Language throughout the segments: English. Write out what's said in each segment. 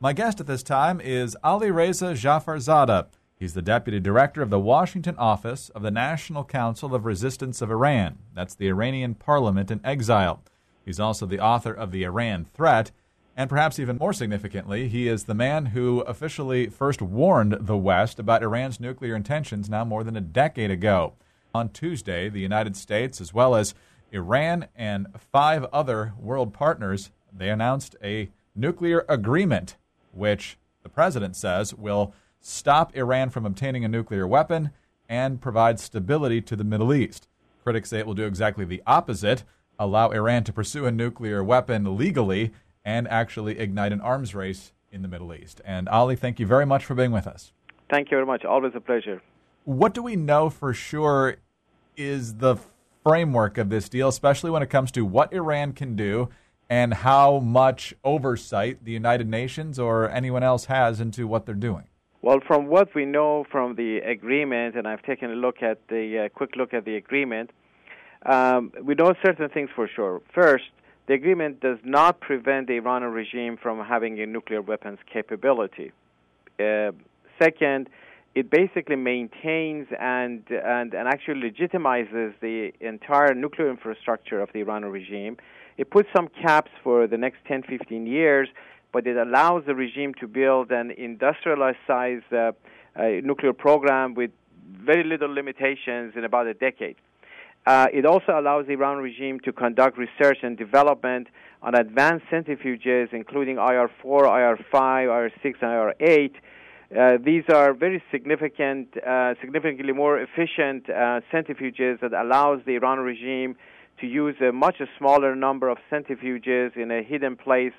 My guest at this time is Ali Reza Jafarzadeh. He's the Deputy Director of the Washington office of the National Council of Resistance of Iran. That's the Iranian parliament in exile. He's also the author of The Iran Threat, and perhaps even more significantly, he is the man who officially first warned the West about Iran's nuclear intentions now more than a decade ago. On Tuesday, the United States, as well as Iran and 5 other world partners, they announced a nuclear agreement, which the president says will stop Iran from obtaining a nuclear weapon and provide stability to the Middle East. Critics say it will do exactly the opposite, allow Iran to pursue a nuclear weapon legally and actually ignite an arms race in the Middle East. And Ali, thank you very much for being with us. Thank you very much. Always a pleasure. What do we know for sure is the framework of this deal, especially when it comes to what Iran can do and how much oversight the United Nations or anyone else has into what they're doing? Well, from what we know from the agreement, and I've taken a look at the quick look at the agreement, we know certain things for sure. First, the agreement does not prevent the Iranian regime from having a nuclear weapons capability. Second, it basically maintains and actually legitimizes the entire nuclear infrastructure of the Iranian regime. It puts some caps for the next 10, 15 years, but it allows the regime to build an industrialized nuclear program with very little limitations in about a decade. It also allows the Iran regime to conduct research and development on advanced centrifuges, including IR-4, IR-5, IR-6, and IR-8. These are very significantly more efficient centrifuges that allows the Iran regime to use a much smaller number of centrifuges in a hidden place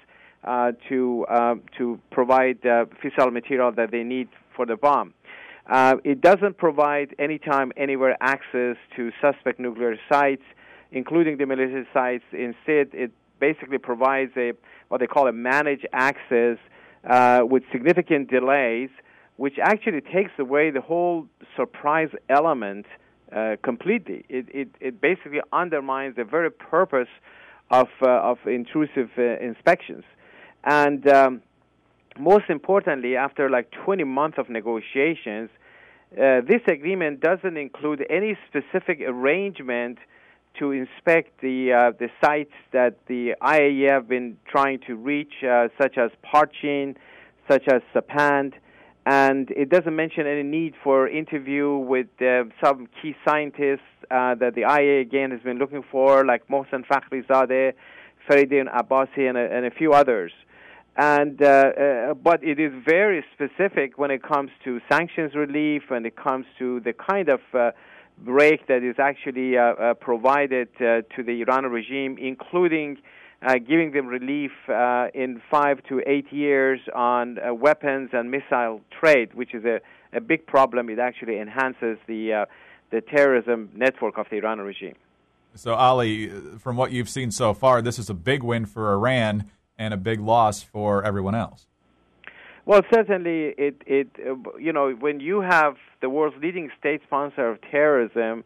to provide fissile material that they need for the bomb. It doesn't provide anytime, anywhere access to suspect nuclear sites, including the military sites. Instead, it basically provides what they call a managed access with significant delays, which actually takes away the whole surprise element completely. It basically undermines the very purpose of intrusive inspections. And most importantly, after like 20 months of negotiations, this agreement doesn't include any specific arrangement to inspect the sites that the IAEA have been trying to reach, such as Parchin, such as Sapand, and it doesn't mention any need for interview with some key scientists that the IAEA again has been looking for, like Mohsen Fakhrizadeh, Farideh Abbasi, and a few others. And but it is very specific when it comes to sanctions relief, when it comes to the kind of break that is actually provided to the Iranian regime, including giving them relief in 5 to 8 years on weapons and missile trade, which is a big problem. It actually enhances the terrorism network of the Iranian regime. So, Ali, from what you've seen so far, this is a big win for Iran and a big loss for everyone else. Well, certainly, when you have the world's leading state sponsor of terrorism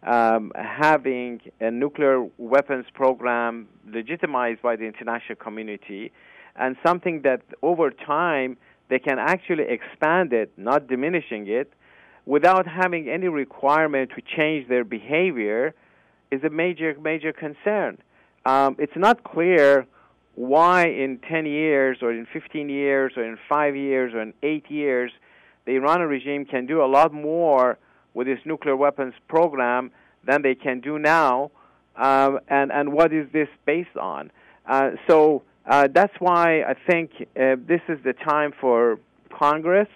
having a nuclear weapons program legitimized by the international community, and something that over time they can actually expand it, not diminishing it, without having any requirement to change their behavior, is a major concern. It's not clear why in 10 years or in 15 years or in 5 years or in 8 years the Iranian regime can do a lot more with its nuclear weapons program than they can do now, and what is this based on? So that's why I think this is the time for Congress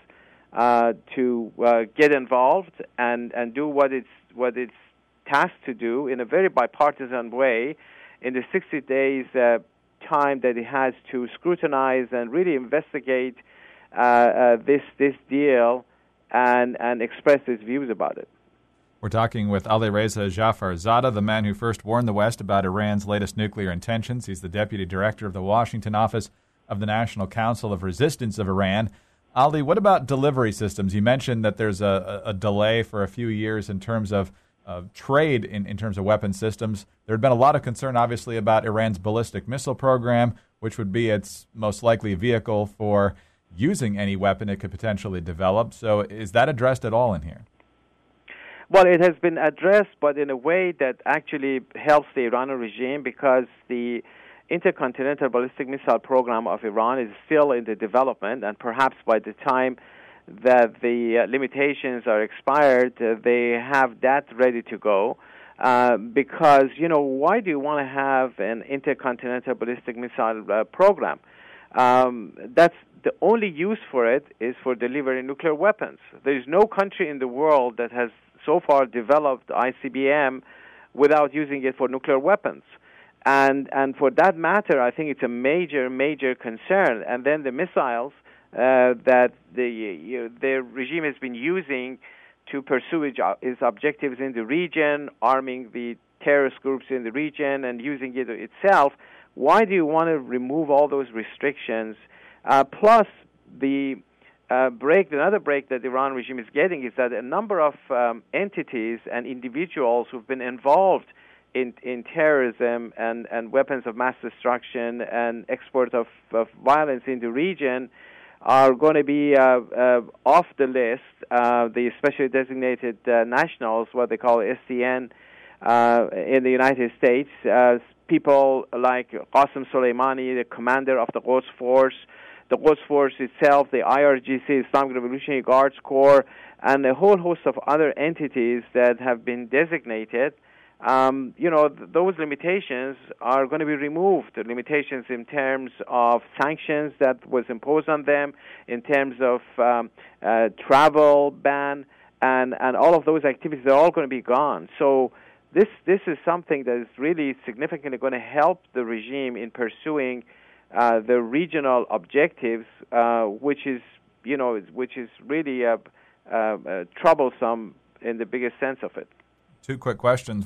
to get involved and do what it's tasked to do in a very bipartisan way in the 60 days time that it has to scrutinize and really investigate this deal and express its views about it. We're talking with Ali Reza Jafarzadeh, the man who first warned the West about Iran's latest nuclear intentions. He's the Deputy Director of the Washington office of the National Council of Resistance of Iran. Ali, what about delivery systems? You mentioned that there's a delay for a few years in terms of trade in terms of weapon systems. There had been a lot of concern, obviously, about Iran's ballistic missile program. which would be its most likely vehicle for using any weapon it could potentially develop. So is that addressed at all in here? Well, it has been addressed, but in a way that actually helps the Iranian regime, because the intercontinental ballistic missile program of Iran is still in the development, and perhaps by the time that the limitations are expired, they have that ready to go. Because, why do you want to have an intercontinental ballistic missile program? That's the only use for it is for delivering nuclear weapons. There is no country in the world that has so far developed ICBM without using it for nuclear weapons. And for that matter, I think it's a major concern. And then the missiles that the regime has been using to pursue its objectives in the region, arming the terrorist groups in the region and using it itself. Why do you want to remove all those restrictions? Plus, another break that the Iran regime is getting is that a number of entities and individuals who've been involved in terrorism and weapons of mass destruction and export of violence in the region are going to be off the list. The specially designated nationals, what they call SDN, in the United States. People like Qasem Soleimani, the commander of the Quds Force, the Quds Force itself, the IRGC, Islamic Revolutionary Guards Corps, and a whole host of other entities that have been designated. Those limitations are going to be removed. The limitations in terms of sanctions that was imposed on them, in terms of travel ban, and all of those activities are all going to be gone. So this is something that is really significantly going to help the regime in pursuing the regional objectives, which is really troublesome in the biggest sense of it. Two quick questions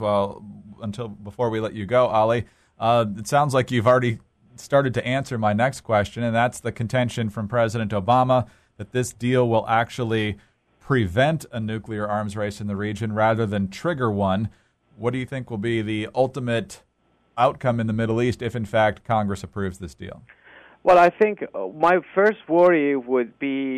before we let you go, Ali. It sounds like you've already started to answer my next question, and that's the contention from President Obama that this deal will actually prevent a nuclear arms race in the region rather than trigger one. What do you think will be the ultimate outcome in the Middle East if, in fact, Congress approves this deal? Well, I think my first worry would be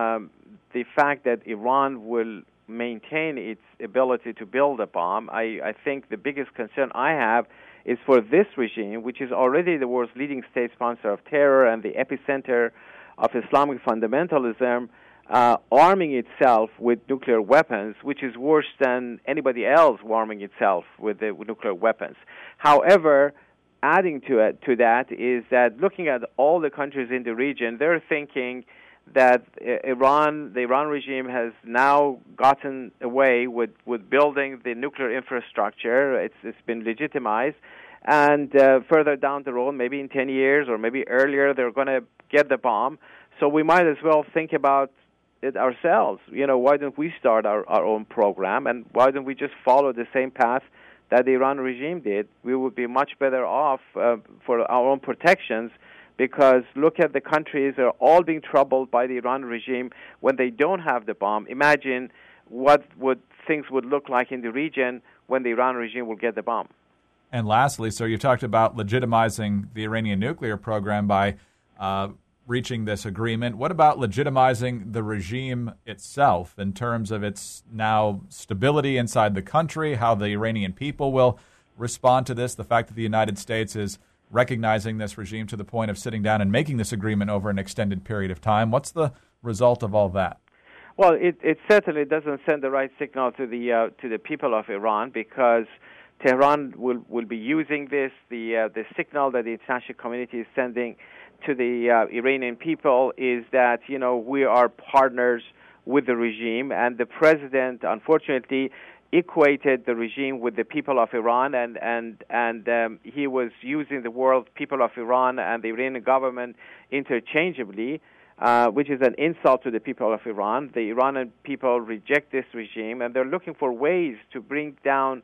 the fact that Iran will maintain its ability to build a bomb. I think the biggest concern I have is for this regime, which is already the world's leading state sponsor of terror and the epicenter of Islamic fundamentalism, arming itself with nuclear weapons, which is worse than anybody else arming itself with nuclear weapons. However, adding to that is that looking at all the countries in the region, they're thinking that the Iran regime has now gotten away with building the nuclear infrastructure. It's been legitimized. And further down the road, maybe in 10 years or maybe earlier, they're going to get the bomb. So we might as well think about it ourselves. Why don't we start our own program, and why don't we just follow the same path that the Iran regime did? We would be much better off for our own protections, because look at the countries, they're all being troubled by the Iran regime when they don't have the bomb. Imagine what things would look like in the region when the Iran regime will get the bomb. And lastly, so you talked about legitimizing the Iranian nuclear program by reaching this agreement. What about legitimizing the regime itself in terms of its now stability inside the country, how the Iranian people will respond to this, the fact that the United States is recognizing this regime to the point of sitting down and making this agreement over an extended period of time? What's the result of all that? Well, it certainly doesn't send the right signal to the people of Iran, because Tehran will be using the signal that the international community is sending to the Iranian people is that we are partners with the regime, and the president unfortunately equated the regime with the people of Iran, and he was using the word people of Iran and the Iranian government interchangeably, which is an insult to the people of Iran. The Iranian people reject this regime, and they're looking for ways to bring down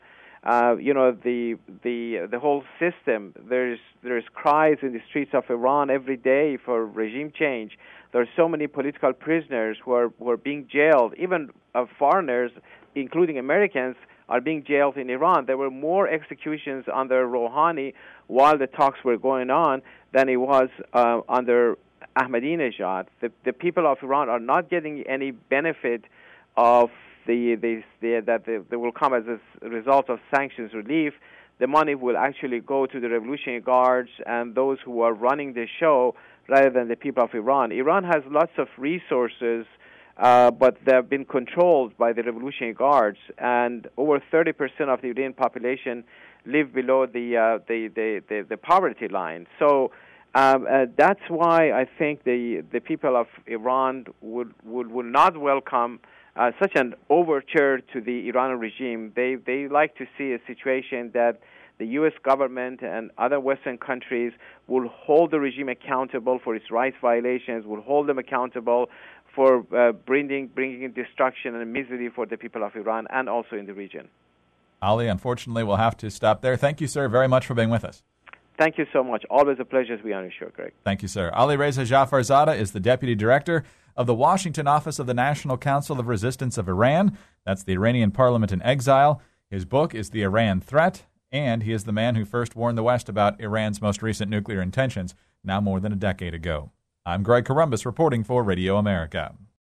the whole system. There's cries in the streets of Iran every day for regime change. There are so many political prisoners who are being jailed. Even foreigners, including Americans, are being jailed in Iran. There were more executions under Rouhani while the talks were going on than it was under Ahmadinejad. The people of Iran are not getting any benefit of that will come as a result of sanctions relief. The money will actually go to the Revolutionary Guards and those who are running the show rather than the people of Iran. Iran has lots of resources, but they have been controlled by the Revolutionary Guards, and over 30% of the Iranian population live below the poverty line. So that's why I think the people of Iran would not welcome such an overture to the Iranian regime. They like to see a situation that the U.S. government and other Western countries will hold the regime accountable for its rights violations, will hold them accountable for bringing destruction and misery for the people of Iran and also in the region. Ali, unfortunately, we'll have to stop there. Thank you, sir, very much for being with us. Thank you so much. Always a pleasure to be on your show, Greg. Thank you, sir. Ali Reza Jafarzadeh is the Deputy Director of the Washington Office of the National Council of Resistance of Iran. That's the Iranian Parliament in Exile. His book is The Iran Threat, and he is the man who first warned the West about Iran's most recent nuclear intentions, now more than a decade ago. I'm Greg Corombos reporting for Radio America.